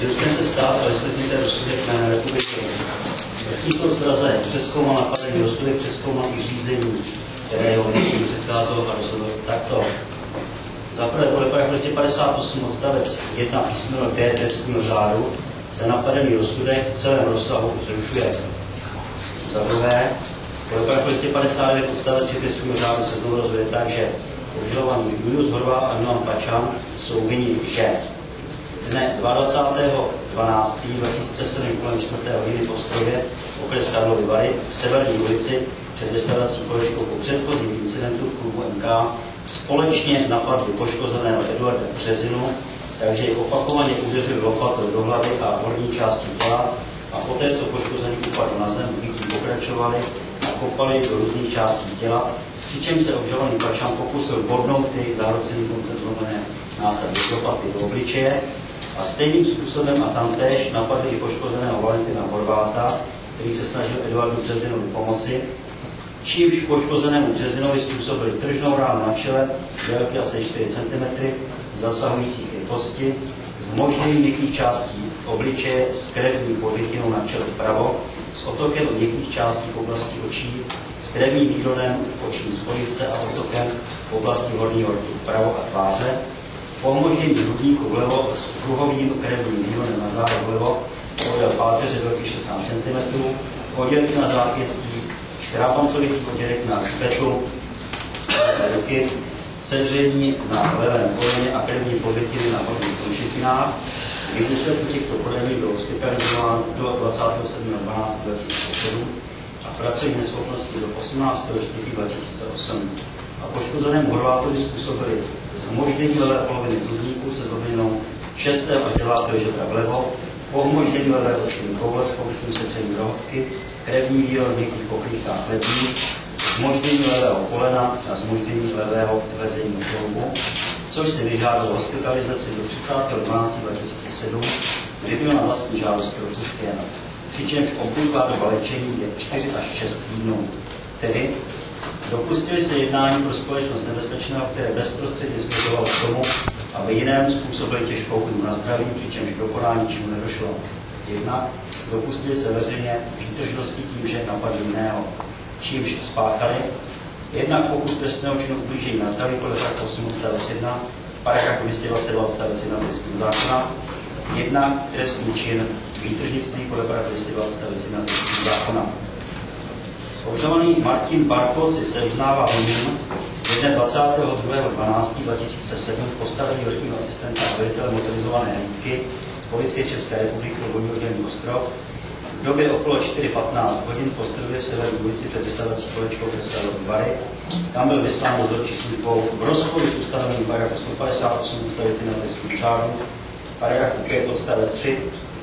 Vyučtěte stát a vysvětlíte rozsudek jménem republiky. Vrchní soud v Praze přezkoumal napadený rozsudek, přezkoumal i řízení, které jeho vnitřní předcházelo a rozhodl takto. Za prvé, podle § 258 odstavec 1 písmeno D trestního řádu se napadený rozsudek v celém rozsahu zrušuje. Za druhé, podle § 259 odstavec 3 trestního řádu se znovu rozhoduje tak, že obžalovaní Julius Horváth a Milan Pačan jsou vinni, že dne 22.12.2007 kolem 4. hodiny v Ostrově, okres Karlovy Vary, v Severní ulici před restaurací Kolečkou po předchozím incidentu v klubu MK společně napadli poškozeného Eduarda Březinu, takže ji opakovaně udeřili lopatou do hlavy a horní části těla a poté, co poškozený upadl na zem, bytí pokračovali a kopali do různých částí těla, přičemž se obžalovaný Pačan pokusil bodnout jejich zahlcený koncem zlomené násadní lopaty do obličeje a stejným způsobem a tamtéž napadli i poškozeného Valentina Horváta, který se snažil Eduardu Březinovi pomoci, čímž poškozenému Březinovi způsobili tržnou ránu na čele délky asi 4 cm, zasahující i kosti, s možným měkkých částí obličeje s krevní podvětinou na čele vpravo, s otokem od měkkých částí v oblasti očí, s krevním výrodem v oční spojivce a otokem v oblasti horního rtu vpravo a tváře, pomoždění hrudníku vlevo s kruhovým krevním výrodem na závěr vlevo, podél páteře délky 16 cm, oděrky na zápěstí, škrápancovitý oděrek na hřbetu ruky, sedření na levém koleně a krevní podvětiny na horních končetinách. V důsledku těchto podání byl hospitalizován do 27.12.2007 a pracovní neschopnosti do 18.4.2008. A poškozenému Horvátovi způsobili zhmoždění levé poloviny hrudníku se zlomenou 6. až 9. žebra vlevo, pohmoždění levé oční koule s povrchem setření rohovky, krevní výrod v měkkých pokrývkách ledví, zmoždění levého kolena a zmoždění levého tvrzení kloubu, což si vyžádalo hospitalizaci do 30.12.2007, kdy byl na vlastní žádost propuštěn. Přičemž obvyklá doba léčení je 4 až 6 týdnů. Tedy dopustili se jednání pro společnost nebezpečného, které bezprostředně směřovalo k tomu, aby jinému způsobili těžkou újmu na zdraví, přičemž k dokonání čemu nedošlo. Jednak dopustili se veřejně výtržnosti tím, že napadli jiného, čímž spáchali jednak pokus trestného činu ublížení na zdraví podle § 8 odstavec 1, paragrafu 222 odstavec 1 trestního zákona, jednak trestný čin výtržnictví podle § 222 odstavec 1 trestního zákona. Obžalovaný Martin Bartolci se uznává vinným dne 22.12.2007 v postavení vrchního asistenta a velitele motorizované hlídky Policie České republiky obvodní oddělení Ostrov v době okolo 4:15 hodin v Ostrově v Severní ulici před restaurací Kolečkou v Karlovy Vary. Tam byl vyslán dozorčí službou v rozporu s ustanovením paragrafu 158 odstavec 1 trestního řádu, paragrafu 5 odstavec 3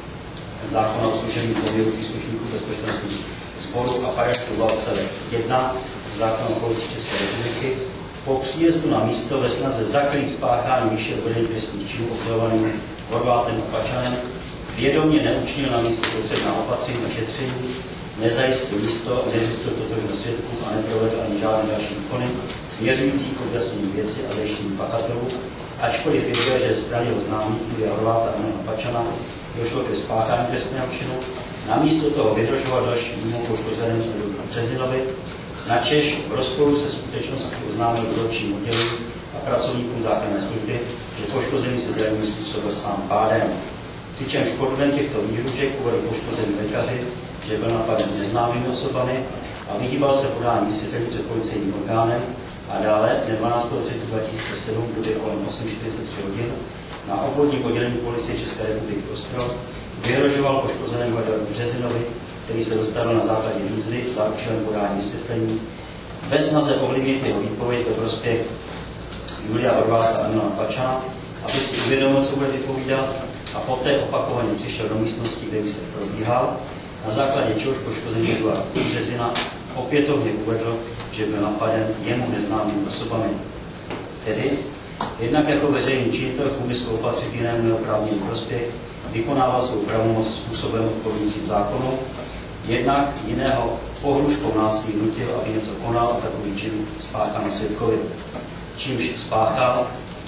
zákona o služebním poměru příslušníků bezpečnostních sborů a paragrafu 2 odstavec 1 zákona o Policii České republiky po příjezdu na místo ve snaze zakrýt spáchání výše uvedených trestných činů obžalovaným Horvátem a Pačanem vědomě neučinil na místo potřebná opatření a šetření, nezajistil místo, nezjistil totožnost svědků a neprovedl ani žádné další úkony směřující k objasnění věci a zajištění pachatelů, ačkoliv věděl, že v straně oznámých Julia Horváta a Pačana došlo ke spáchání trestného činu, namísto toho vydržoval další újmu poškozenému Březinovi, načež v rozporu se skutečností oznámil dozorčím oddělení a pracovníkům záchranné služby, že poškozený se zraněním způsobil sám pádem. Přičemž podle těchto výhrůžek uvedl poškozený lékaři, že byl napaden neznámými osobami a vyhýbal se podání vysvětlení před policejním orgánem a dále dne 12.3.2007 v době kolem 8:43 hodin na obvodním oddělení Policie České republiky Ostrov vyhrožoval poškozenému Eduardu Březinovi, který se dostavil na základě výzvy za účelem podání vysvětlení, bez snaze ovlivnit jeho výpověď ve prospěch Julia Horváta a Milana Pačana, aby si uvědomil, co bude vypovídat, a poté opakovaně přišel do místnosti, kde výslech probíhal, na základě čehož poškozený Eduard Březina opětovně uvedl, že byl napaden jemu neznámými osobami. Tedy jednak jako veřejný činitel v úmyslu opatřit jinému neoprávněný prospěch vykonával svou pravomoc způsobem odpovídajícím zákonu, jednak jiného pohruškou násilí nutil, aby něco konal a takový čin spáchal na svědkovi. Čímž spáchal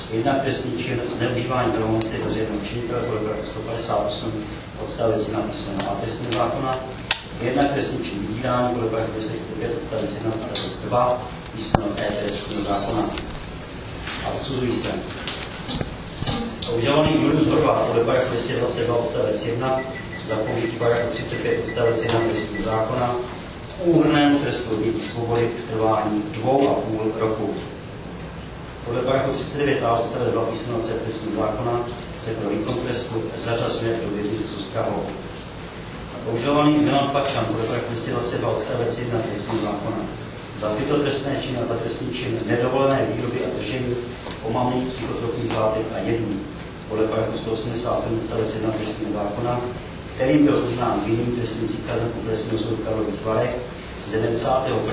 Jednak trestný čin zneužívání pravomoci veřejného činitele podle § 158 odstavec 1 písmeno A trestního zákona, jednak trestný čin vydírání podle § 205 odstavec 1 odstavec 2 písmeno E trestního zákona. A odsuzují se obžalovaný Julius Horváth podle § 222 odstavec 1 za použití § 35 odstavec 1 trestního zákona úhrnému trestu odnětí svobody v trvání 2,5 roku. Podle § 39a odstavec 2 písmeno C trestního zákona se pro výkon trestu zařazuje do věznice s ostrahou. Obžalovaný Milan Pačan podle § 222 odstavec 1 trestního zákona za tyto trestné činy a za trestný čin nedovolené výroby a držení omamných psychotropních látek a jedů podle § 187 odstavec 1 trestního zákona, kterým byl uznán vinným trestním příkazem Okresního soudu v Karlových Varech ze 10.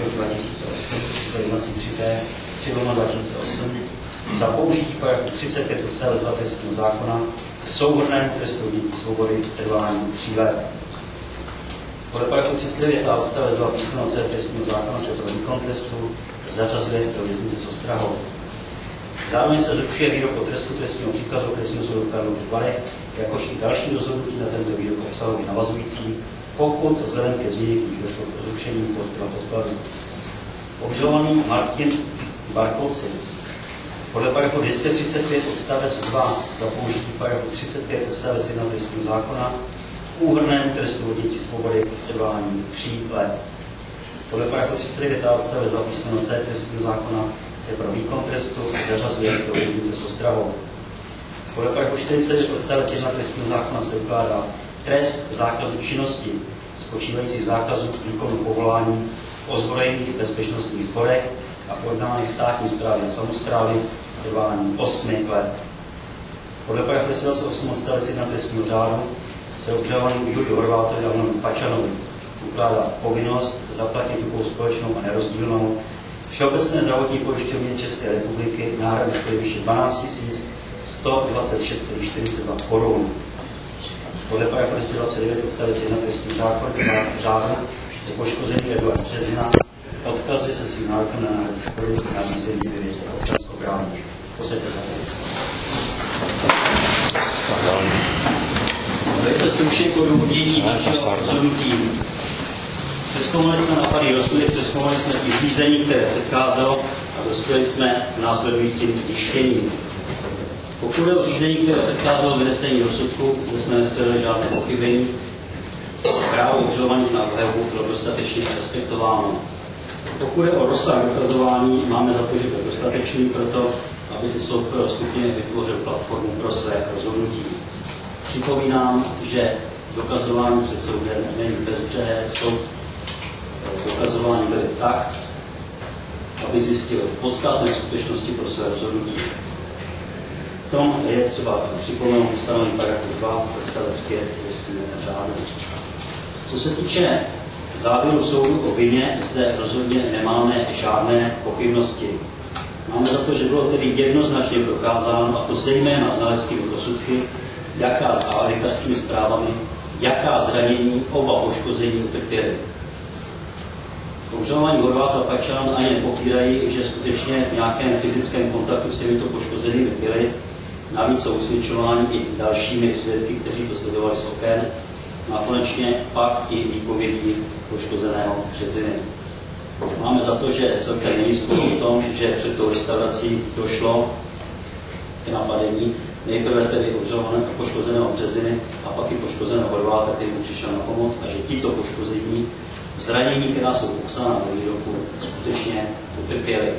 2008 3/2008 za použití § 35 odstavec 2 trestního zákona k souhrnnému trestu odnětí svobody v trvání 3 let. Podle § 39 a odstavec 2 písmeno C trestního zákona se pro výkon trestu zařazuje do věznice s ostrahou. Zároveň se zrušuje výrok o trestu trestního příkazu Okresního soudu v Karlových Varech, jakož i další rozhodnutí na tento výrok obsahově navazující, pokud vzhledem ke změně došlo k zrušení podkladu. Obžalovaný Martin Barkovci podle § 235 odstavec 2 za použití § 35 odstavec 1 trestního zákona úhrnému trestu odnětí svobody v trvání 3 let. Podle § 39 odstavec 2 písmeno C trestního zákona se pro výkon trestu zařazuje do věznice s ostrahou. Podle § 40 odstavec 1 trestního zákona se ukládá trest zákazu činnosti spočívající v zákazu výkonu povolání v ozbrojených bezpečnostních sborech a v orgánech státní správy a samosprávy v trvání 8 let. Podle § 28 odstavec 1 trestního řádu se obžalovaným Juliu Horváthovi a Milanu Pačanovi ukládá povinnost zaplatit tukou společnou a nerozdílnou Všeobecné zdravotní pojišťovně České republiky náhradu škody výše 12 126,42 korun. Podle § 229 odstavec 1 trestního řádu se poškozený Eduard Březina odkazuje se svým nárokem na náhradu škody na řízení ve věci občanskoprávních. Posaďte se. Velice stručně k odůvodnění našeho rozhodnutí. Přezkoumali jsme napady rozsudek, přezkoumali jsme i řízení, které předcházelo a dospěli jsme k následujícím zjištěním. Pokud je o řízení, které předcházelo vynesení rozsudku, zde jsme neshledali žádné pochybení. Právo obžalovaných na obhajobu bylo dostatečně respektováno. Pokud je o rozsah dokazování, máme za to, že byl dostatečný proto, aby si soud prvního stupně vytvořil platformu pro své rozhodnutí. Připomínám, že dokazování před soudem není bezbřehé. Soud dokazování vede tak, aby zjistil podstatné skutečnosti pro své rozhodnutí. V tom je třeba připomenout ustanovení § 2 odstavec 5 trestního řádu. Co se týče závěru soudu o vině, zde rozhodně nemáme žádné pochybnosti. Máme za to, že bylo tedy jednoznačně prokázáno, a to zejména znaleckými rozsudky, a lékařskými zprávami, jaká zranění oba poškození utrpěli. Obžalovaní Horváth a Pačan ani nepopírají, že skutečně v nějakém fyzickém kontaktu s těmito poškozenými byli. Navíc jsou usvědčováni i dalšími svědky, kteří to sledovali z oken. A konečně pak i výpovědí poškozeného Březiny. Máme za to, že celkem není sporu o tom, že před tou restaurací došlo k napadení. Nejprve tedy poškozeného Březiny a pak i poškozeného Horváta, který mu přišel na pomoc, a že tito poškození zranění, která jsou popsána ve výroku, skutečně utrpěli.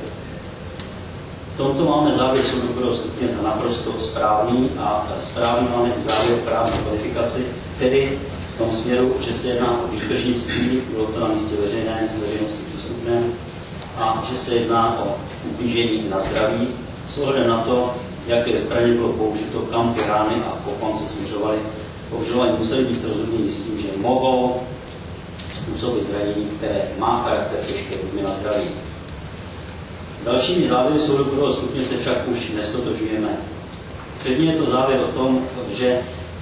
V tomto máme závěr soudu prvního stupně za naprosto správný a správný máme i závěr právní kvalifikaci, tedy v tom směru, že se jedná o výtržnictví, bylo to na místě veřejné, veřejnosti přístupné, a že se jedná o ublížení na zdraví s ohledem na to, jaké zbraně bylo použito, kam ty rány a popance směřovaly. Obžalovaní museli být srozuměni s tím, že mohou způsobit zranění, které má charakter těžké újmy na zdraví. Dalšími závěry soudu prvního stupně se však už nestotožujeme. Předně je to závěr o tom, že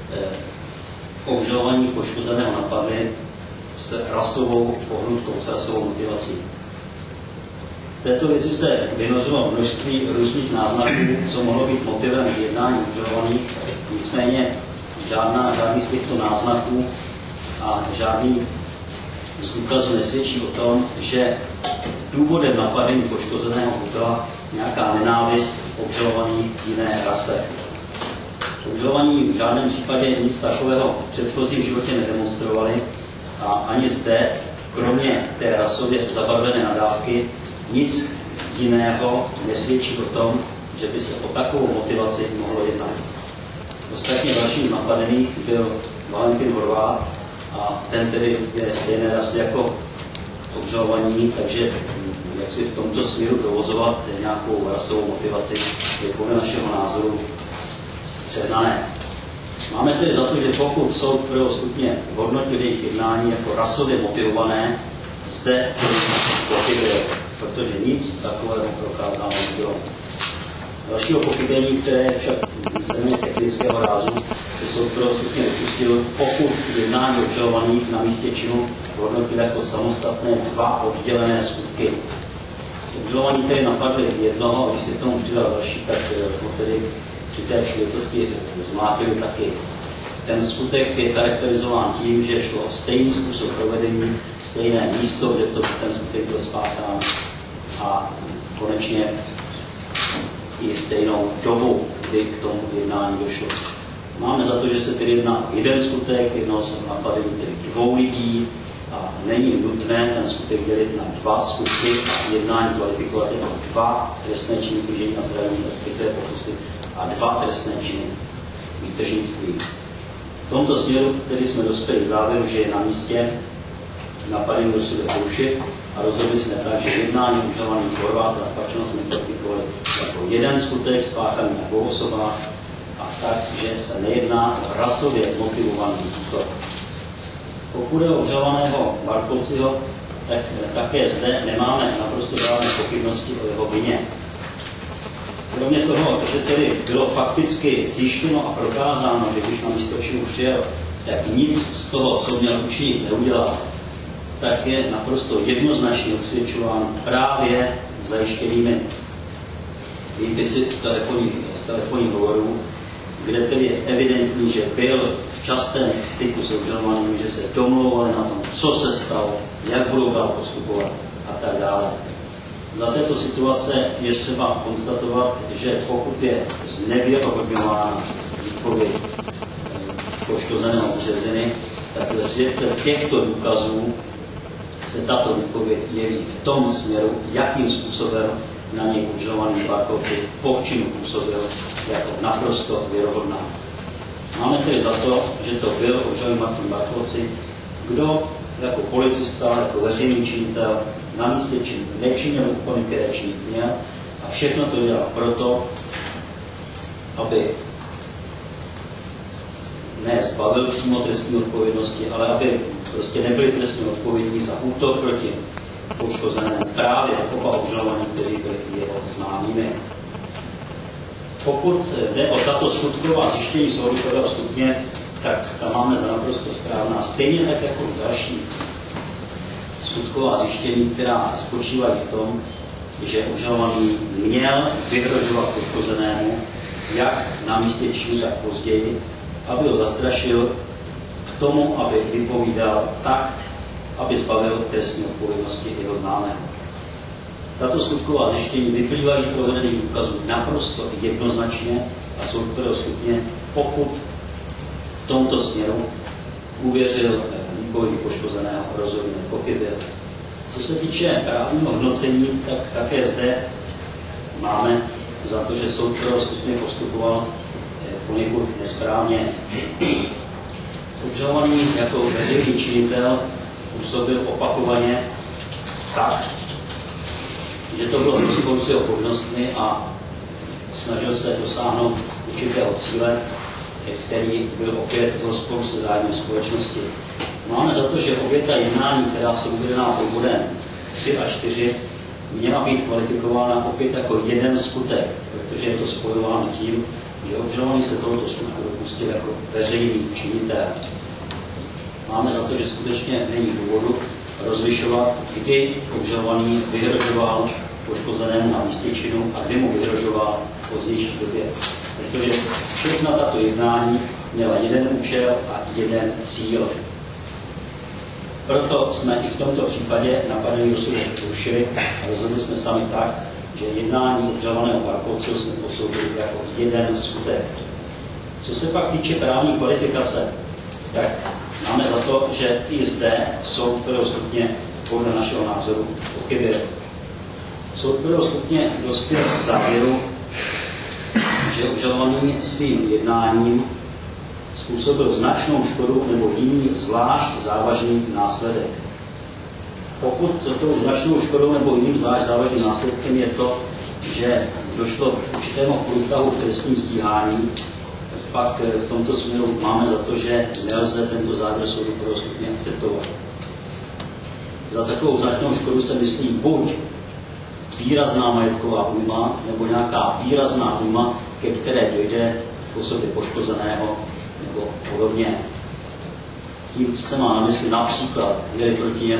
obžalovaní poškozeného napadli s rasovou pohnutkou, s rasovou motivací. V této věci se vynořilo množství různých náznaků, co mohlo být motivem jednání obžalovaných, nicméně žádný z těchto náznaků a žádný z důkazů nesvědčí o tom, že důvodem napadení poškozeného byla nějaká nenávist obžalovaných k jiné rase. Obžalovaní v žádném případě nic takového v předchozím životě nedemonstrovali a ani zde, kromě té rasově zabarvené nadávky, nic jiného nesvědčí o tom, že by se o takovou motivaci mohlo jednat. Ostatně dalším napadených byl Valentin Horváth a ten tedy je stejné rasy jako obžalovaní, takže jak si v tomto směru dovozovat nějakou rasovou motivaci je podle našeho názoru přehnané. Máme tedy za to, že pokud soud prvního stupně hodnotil jejich jednání jako rasově motivované, zde pochybil, protože nic takového prokázáno nebylo. Dalšího pochybení, které je však víceméně technického rázu, se soud prvního stupně vypustil, pokud jednání obžalovaných na místě činu hodnotil jako samostatné dva oddělené skutky. Obžalovaní tedy napadli jednoho, a když si k tomu přidal další, tak tedy při té příležitosti zmátili taky. Ten skutek je charakterizován tím, že šlo o stejný způsob provedení, stejné místo, kde ten skutek byl spáchán a konečně i stejnou dobu, kdy k tomu jednání došlo. Máme za to, že se tedy jedná o jeden skutek, jednalo se o napadení tedy dvou lidí a není nutné ten skutek dělit na dva skutky a jednání kvalifikovat jako dva trestné činy ublížení na zdraví, respektive pokusy a dva trestné činy výtržnictví. V tomto směru tedy jsme dospěli k závěru, že je na místě napadení do sebe porušit a rozhodli jsme tak, že jednání obžalovaných Horváth a Pačana jsme kvalifikovali jako jeden skutek spáchaný na dvou osobách a tak, že se nejedná o rasově motivovaný útok. Pokud je obžalovaného Barkovciho, tak také zde nemáme naprosto žádné pochybnosti o jeho vině. Kromě toho, že tedy bylo fakticky zjištěno a prokázáno, že když na místo činu přijel, tak nic z toho, co měl učinit, neudělal, tak je naprosto jednoznačně usvědčován právě zajištěnými výpisy z telefonních hovorů, kde tedy je evidentní, že byl v častém styku s obžalovanými, že se domlouvali na tom, co se stalo, jak budou dál postupovat a tak dále. Za této situace je třeba konstatovat, že pokud je znevěrohodňována výpověď poškozeného březiny, tak ve světle těchto důkazů se tato výpověď jeví v tom směru, jakým způsobem na něj obžalovaný Barkovci po činu působil jako naprosto věrohodná. Máme tedy za to, že to byl obžalovaný Martin Barkovci, kdo jako policista, jako veřejný činitel na místě činu nečinil úkony, které činit měl a všechno to dělal proto, aby ne zbavil přímo trestní odpovědnosti, ale aby prostě nebyli trestně odpovědní za útok proti poškozenému právě oba obžalovaní, kteří byli jeho známými. Pokud jde o tato skutková zjištění soudu prvního stupně, tak tam máme za naprosto správná. Stejně tak jako další skutková zjištění, která spočívají v tom, že obžalovaný měl vyhrožovat poškozenému, jak na místě činu, tak později, aby ho zastrašil k tomu, aby vypovídal tak, aby zbavil trestní odpovědnosti jeho známého. Tato skutková zjištění vyplývají z provedených důkazů naprosto jednoznačně a soud prvního stupně, pokud v tomto směru uvěřil výpovědi poškozeného, rozhodně nepochybil. Co se týče právního hodnocení, tak také zde máme za to, že soud prvního stupně postupoval poněkud nesprávně. Obžalovaný jako veřejný činitel působil opakovaně tak, že to bylo v rozporu s jeho povinnostmi a snažil se dosáhnout určitého cíle, který byl opět v rozporu se zájmem společnosti. Máme za to, že obě ta jednání, která jsou uvedená pod bodem 3 a 4, měla být kvalifikována opět jako jeden skutek, protože je to spojováno tím, že obžalovaný se tohoto skutku dopustil jako veřejný činitel. Máme za to, že skutečně není důvodu rozlišovat, kdy obžalovaný vyhrožoval poškozenému na místě činu a kdy mu vyhrožoval v pozdější době. Protože všechna tato jednání měla jeden účel a jeden cíl. Proto jsme i v tomto případě napadený rozsudek zrušili a rozhodli jsme sami tak, že jednání obžalovaného Barkovce jsme posoudili jako jeden skutek. Co se pak týče právní kvalifikace, tak máme za to, že i zde soud prvého stupně podle našeho názoru pochybil. Soud prvého stupně dospěl k závěru, že obžalovaný svým jednáním způsobil značnou škodu nebo jiný zvlášť závažný následek. Pokud tou značnou škodou nebo jiným zvlášť závažným následkem je to, že došlo k určitému průtahu v trestním stíhání, pak v tomto směru máme za to, že nelze tento závěr soudu prvního stupně akceptovat. Za takovou značnou škodu se myslí buď výrazná majetková újma, nebo nějaká výrazná újma, ke které dojde v osobě poškozeného, nebo podobně. Tím se má na mysli například, je-li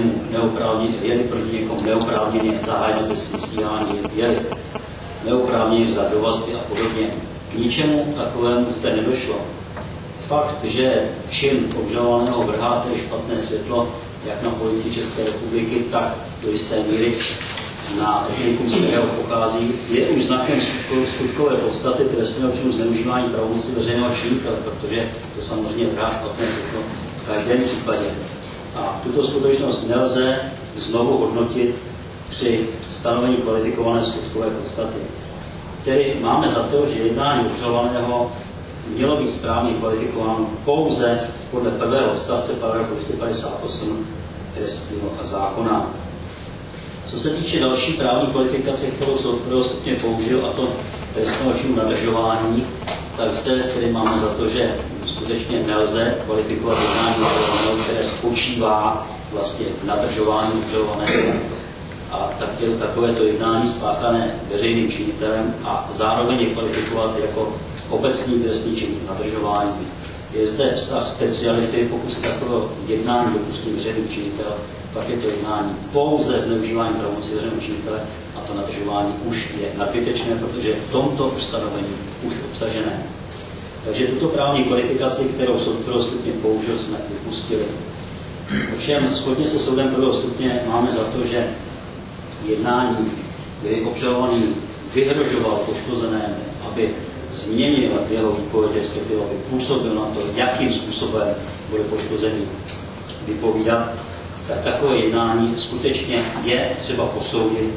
proti někomu neoprávněně zahájeno trestní stíhání, je-li neoprávněně vzat do vazby a podobně. K ničemu takovému zde nedošlo. Fakt, že čin obžalovaného vrhá tedy špatné světlo, jak na policii České republiky, tak do jisté míry na etnikum, z kterého pochází, je už znakem skutkové podstaty trestného činu zneužívání pravomoci veřejného činitele, protože to samozřejmě vrhá špatné světlo v každém případě. A tuto skutečnost nelze znovu hodnotit při stanovení kvalifikované skutkové podstaty. Tedy máme za to, že jednání obžalovaného mělo být správně kvalifikováno pouze podle prvého odstavce paragrafu 258 trestního zákona. Co se týče další právní kvalifikace, kterou soud prvního stupně použil, a to trestného činu nadržování, tak zde tedy máme za to, že skutečně nelze kvalifikovat jednání obžalovaného, které spočívá vlastně v nadržování obžalovaného. A takovéto jednání spáchané veřejným činitelem a zároveň je kvalifikovat jako obecný trestný čin nadržování. Je zde vztah speciality, pokud se takového jednání dopustí veřejný činitel, pak je to jednání pouze zneužívání pravomoci veřejného činitele a to nadržování už je nadbytečné, protože je v tomto ustanovení už obsažené. Takže tuto právní kvalifikaci, kterou soud prvního stupně použil, jsme vypustili. Ovšem shodně se soudem prvního stupně máme za to, že jednání, kdy obžalovaný vyhrožoval poškozenému, aby změnil jeho výpověď, respektive aby působil na to, jakým způsobem bude poškozený vypovídat, tak takové jednání skutečně je třeba posoudit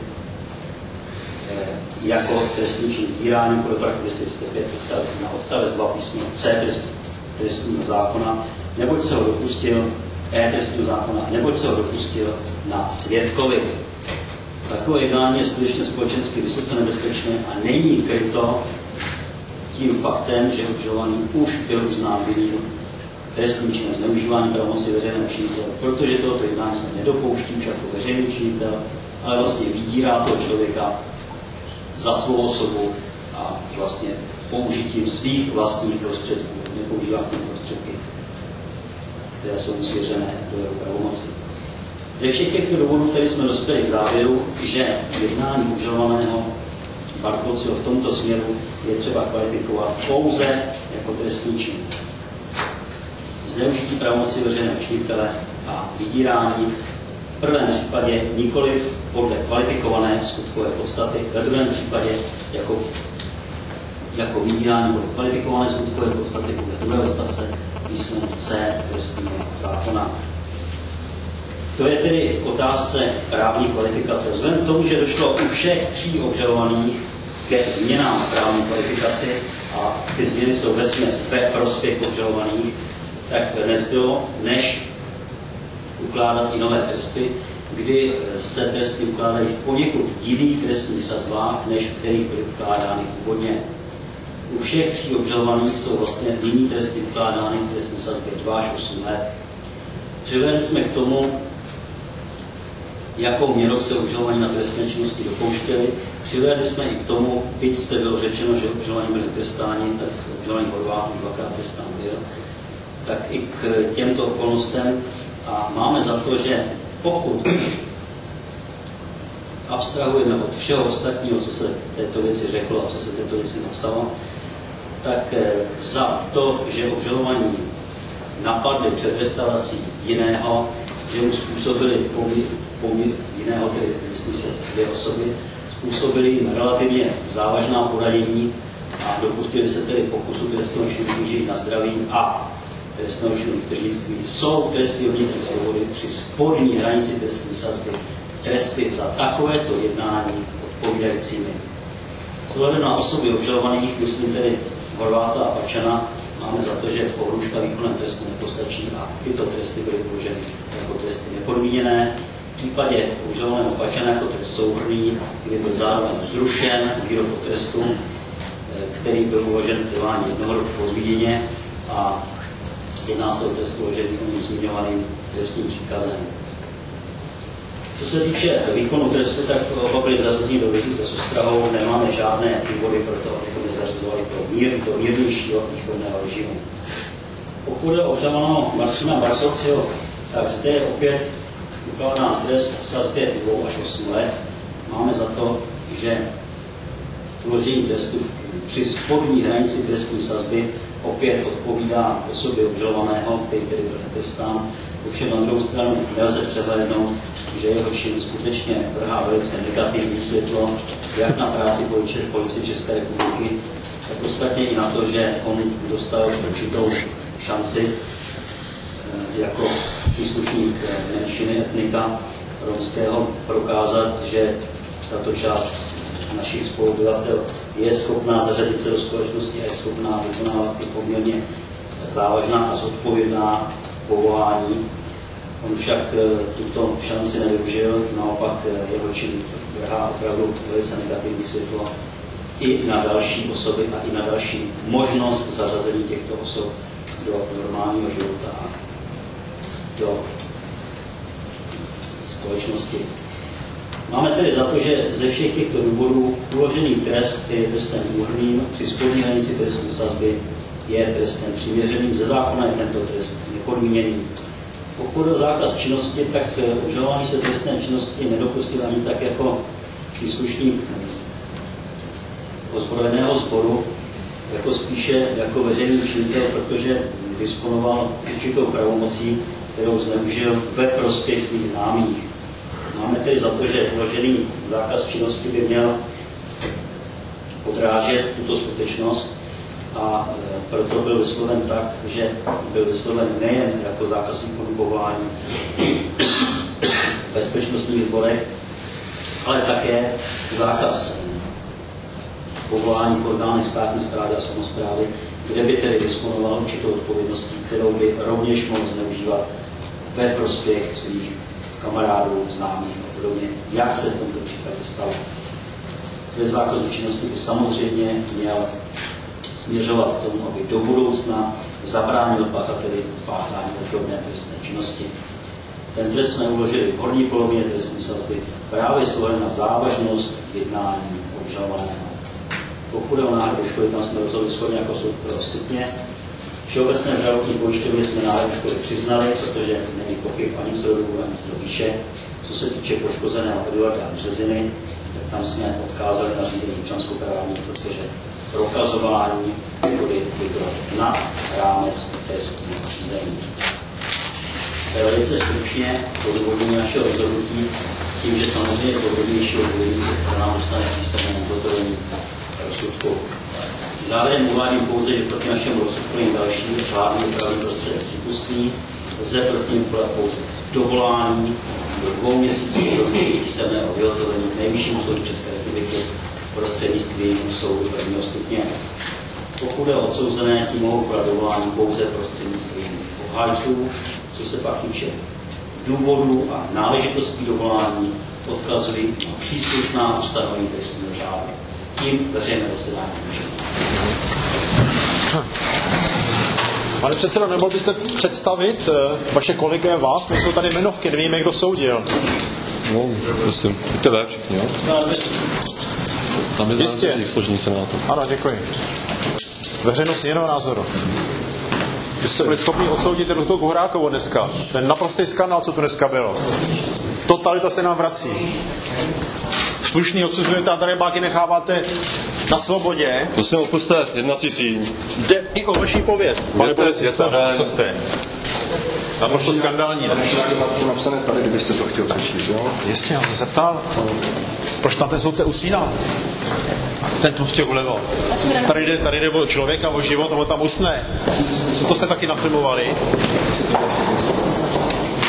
jako trestný čin týrání podle paragrafu 235 na odstavec 2 písmeno C trestního zákona, neboť se ho dopustil trestního zákona, neboť se ho dopustil na svědkovi. Takové jednání je skutečně společensky vysoce nebezpečné a není kryto tím faktem, že obžalovaný už byl uznán vinným trestným činem zneužívání pravomoci veřejného činitele, protože tohoto jednání se nedopouští už jako veřejný činitel, ale vlastně vydírá toho člověka za svou osobu a vlastně použitím svých vlastních prostředků, nepoužívá ty prostředky, které jsou svěřené do jeho pravomoci. Ze všech těchto důvodů tedy jsme dospěli k závěru, že jednání obžalovaného Barkovciho v tomto směru je třeba kvalifikovat pouze jako trestný čin. Zneužití pravomoci veřejného činitele a vydírání v prvém případě nikoliv podle kvalifikované skutkové podstaty, ve druhém případě jako vydírání podle kvalifikované skutkové podstaty podle druhého odstavce písmeno C trestního zákona. To je tedy k otázce právní kvalifikace. Vzhledem k tomu, že došlo u všech tří obžalovaných ke změnám právní kvalifikaci a ty změny jsou vesměs ve prospěch obžalovaných, tak nezbylo, než ukládat i nové tresty, kdy se tresty ukládají v poněkud jiných trestních sazbách, než v kterých byly ukládány původně. U všech tří obžalovaných jsou vlastně jiný tresty ukládány v trestní sazbě 2 až 8 let. Přivedli jsme k tomu, jakou měrou se obžalovaní na trestné činnosti dopouštěli. Přivedli jsme i k tomu, byť jste bylo řečeno, že obžalovaní byli trestáni, tak obžalovaní Horvát dvakrát trestán byl, tak i k těmto okolnostem. A máme za to, že pokud abstrahujeme od všeho ostatního, co se této věci řeklo a co se této věci napsalo, tak za to, že obžalovaní napadli před restaurací jiného, že mu způsobili jiného, tedy myslím se dvě osoby, způsobili jim relativně závažná poranění a dopustili se tedy pokusu trestného činu využít na zdraví a trestného činu tržnictví, jsou tresty odnětí svobody při spodní hranici trestní sazby tresty za takovéto jednání odpovídajícími. Vzhledem na osoby obžalovaných, myslím tedy Horváta a Pačana, máme za to, že pohrůžka výkonem trestu nepostačí a tyto tresty byly uloženy jako tresty nepodmíněné. V případě obžalovaného Pačana jako trest souhrnný, kdy byl zároveň zrušen výrok o trestu, který byl uložen v trvání 1 roku podmíněně a jedná se o trest uložený o zmiňovaným trestním příkazem. Co se týče výkonu trestu, tak oba byly zařazení do věznice se soustrahou, nemáme žádné důvody pro to, abychom je zařazovali do mírnějšího výkonného režimu. Pokud je obžalovaného Marcina Barsociho, tak zde je opět ukládán trest v sazbě 2 až 8 let. Máme za to, že uložení trestu při spodní hranici trestní sazby opět odpovídá osobě obžalovaného, který tedy byl netrestán. Ovšem na druhou stranu nelze přehlédnout, že jeho čin skutečně vrhá velice negativní světlo jak na práci policie České republiky, tak ostatně i na to, že on dostal určitou šanci jako příslušník menšiny etnika romského prokázat, že tato část našich spoluobyvatel je schopná zařadit se do společnosti a je schopná vykonávat i poměrně závažná a zodpovědná povolání. On však tuto šanci nevyužil, naopak jeho čin vrhá opravdu velice negativní světlo i na další osoby a i na další možnost zařazení těchto osob do normálního života a do společnosti. Máme tedy za to, že ze všech těchto důvodů uložený trest je trestem úhrným, při spodní hranici trestní sazby je trestem přiměřeným, ze zákona je tento trest nepodmíněný. Pokud o zákaz činnosti, tak obžalovaný se trestné činnosti nedopustil ani tak jako příslušník ozbrojeného sboru, jako spíše jako veřejný činitel, protože disponoval určitou pravomocí, kterou zneužil ve prospěch svých známých. Máme tedy za to, že uložený zákaz činnosti by měl odrážet tuto skutečnost a proto byl vysloven tak, že byl vysloven nejen jako zákaz výkonu povolání v bezpečnostních sborech, ale také zákaz povolání v orgánech státní správy a samosprávy, kde by tedy disponoval určitou odpovědností, kterou by rovněž mohl zneužívat ve prospěch svých kamarádů, známých a podobně, jak se v tomto případě stalo. Ve zákazu činnosti by samozřejmě měl směřovat k tomu, aby do budoucna zabránil pachateli páchání obdobné trestné činnosti. Ten trest jsme uložili v horní polovině trestní sazby právě s ohledem na závažnost jednání obžalovaného. Pokud je o náhradu škody, tam jsme rozhodli shodně jako soud pro stupně. Všeobecné zdravotní pojišťovně jsme náhradu škody přiznali, protože není pochyb ani z rodu, ani z výše. Co se týče poškozeného Eduarda Březiny, tak tam jsme odkázali na řízení občanskoprávní, protože prokazování škody by bylo nad rámec trestního řízení. Velice stručně odůvodnění našeho rozhodnutí s tím, že samozřejmě podrobnější odůvodnění se stranám dostane písemné ugotovení rozsudku. Závěrem uvádím pouze, že proti našemu rozsudku jen další řádný opravný prostředek přípustný, lze proti němu podat pouze dovolání do 2 měsíců období písemného vyhotovení k Nejvyššímu soudu České republiky prostřednictvím soudu prvního stupně. Pokud je odsouzené, tím mohou podat dovolání pouze prostřednictvím obhájců. Co se pak týče důvodů a náležitostí dovolání, odkazují na příslušná ustanovení trestního řádu. Tím veřejné zasedání můžeme. Pane předsedo, nemohl byste představit vaše kolegy a vás? Nejsou tady jmenovky, nevíme, kdo soudil. No, prostě, víte všichni, jo? Tam je záležitý složení senátu. Ano, děkuji. Veřejnost jiného názoru. Vy jste byli schopni odsoudit doktorku Horákovou dneska. Ten naprostý skandál, co tu dneska bylo. Totalita se nám vrací. slušný odsuzujete a darebáky necháváte na svobodě. Prosím, opuste jednací síň. Jde i o vaší pověst. Pane policisto, co jste? Naprosto skandální. Máte napsané tady, kdybyste to chtěl přečíst, jo? Jistě, já jsem se ptal. Proč tam ten soudce usíná? Ten tu stěhu levo. Tady jde o člověka, o život, a on tam usne. Co to jste taky nafilmovali?